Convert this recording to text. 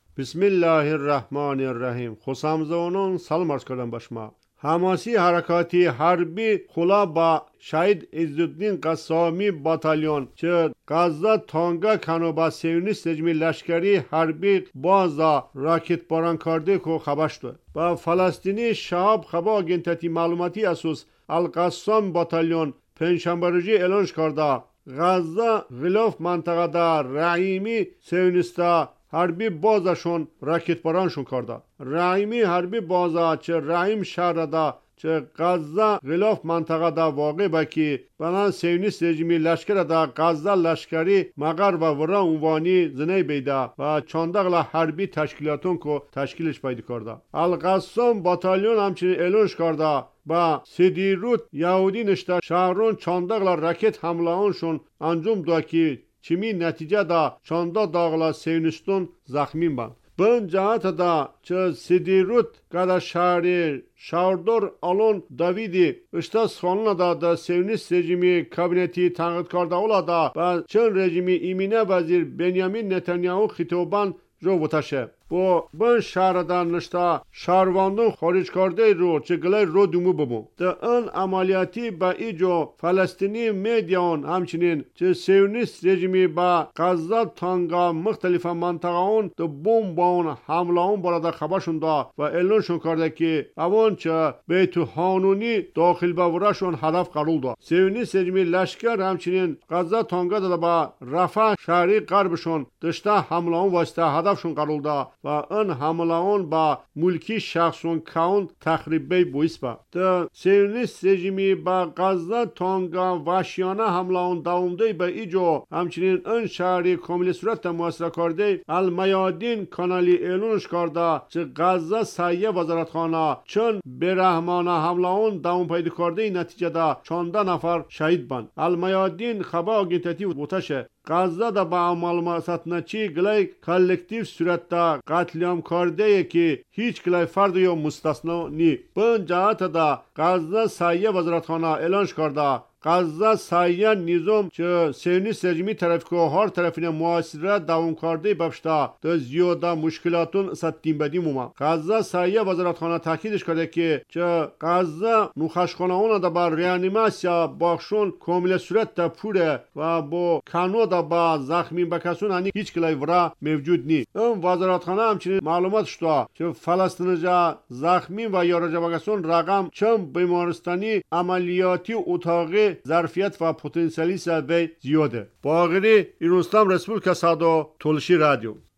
بسم الله الرحمن الرحیم. خوشامزونان سلام عرض کردم به شما. حماسی حرکاتی حربی خلا با شهید عزالدین قسامی باتالیون که غزه تانگا کنو با سیونیست رژیم لشکری حربی بازا راکت باران کرده که خبر شد. با فلسطینی شهاب خبر آگنتتی معلوماتی اساس القسام باتالیون پنجشنبه روزی اعلان کرده غزه غلاف منطقه در رحیمی سیونیستا حربی بازشون راکت بارانشون کرده. رحیمی حربی بازا چه رحیم شهر دا چه غزه غلاف منطقه دا واقع باکی بنان سیونیست رژیمی لشکر دا غزه لشکری مغر و ورا عنوانی زنی بیده و چاندغلا حربی تشکیلاتون که تشکیلش پیدا کرده. القسام باتالیون همچنین اعلانش کرده با سدیروت یهودی نشته شهرون چاندغلا راکت حمله آنشون انجام دا که چمی نتیجه دا چاندا داغلا سیونیستون زخمین بند. بن جهت دا چه سدیروت گدا شهری شاردور آلون داویدی اشتا سخانون دا سیونیست رژیمی کابینتی تنقید کرده اولا دا و چون رژیمی ایمینه وزیر بنیامین نتانیاهو خطابان رو بتاشه. بن شهر دا نشتا شهرواندون خارج کرده رو چه گلای رو دومو ببون. دا ان عملیاتی با ایجو فلسطینی میدیان همچنین چه سیونیست رژیمی با غزه تانگا مختلف منطقه اون دا بوم باون حمله اون برادا خبرشون دا و اعلانشون کرده که اوان چه بیت هانونی داخل باورشون هدف قرار دا. سیونیست رژیمی لشکر همچنین غزه تانگا دا با رفح شهری غربشون داشته حمله اون واسطه هدفشون قرار دا و ان حمله اون با ملکی شخصون کاون تخریبی بویس با. دا سیونیست رژیمی با غزه تانگا وحشیانه حمله اون داومده به ایجو همچنین ان شهری کامل صورت محاصره کرده المیادین کانالی اعلانش کرده چه غزه سایه وزارتخانه چون برحمانه حمله اون داوم پیدا کرده نتیجه دا 14 نفر شهید بند. المیادین خبر آگنتتی بوتشه غزه دا با معلومات نچی گلای کلکتیو صورت دا قتلیام کرده که هیچ گلای فرد یا مستثنا نی. بن جهت دا غزه سایه وزارتخانه اعلانش کرده غزه سایه نظام چه سیونیست رژیمی طرف که هر طرفین محاصره دوام کرده بفشتا دا زیاده مشکلاتون ستیم بدیم اومد. غزه سایه وزارتخانه تاکیدش کرده که چه غزه نوخشخانه اون دا بر ریانیماسیا باخشون کامل صورت دا پوره و با کنو دا با زخمین بکسون هنی هیچ کلای ورا موجود نی. اون وزارتخانه همچنین معلومات شده چه فلسطینجا زخمین و یارجا بکسون رقم چم بیمارستانی عملیاتی اتاقی ظرفیت و پتانسیلی سبب زیاده. باقری ایرانستان رسپولیکا سادو تولشی رادیو.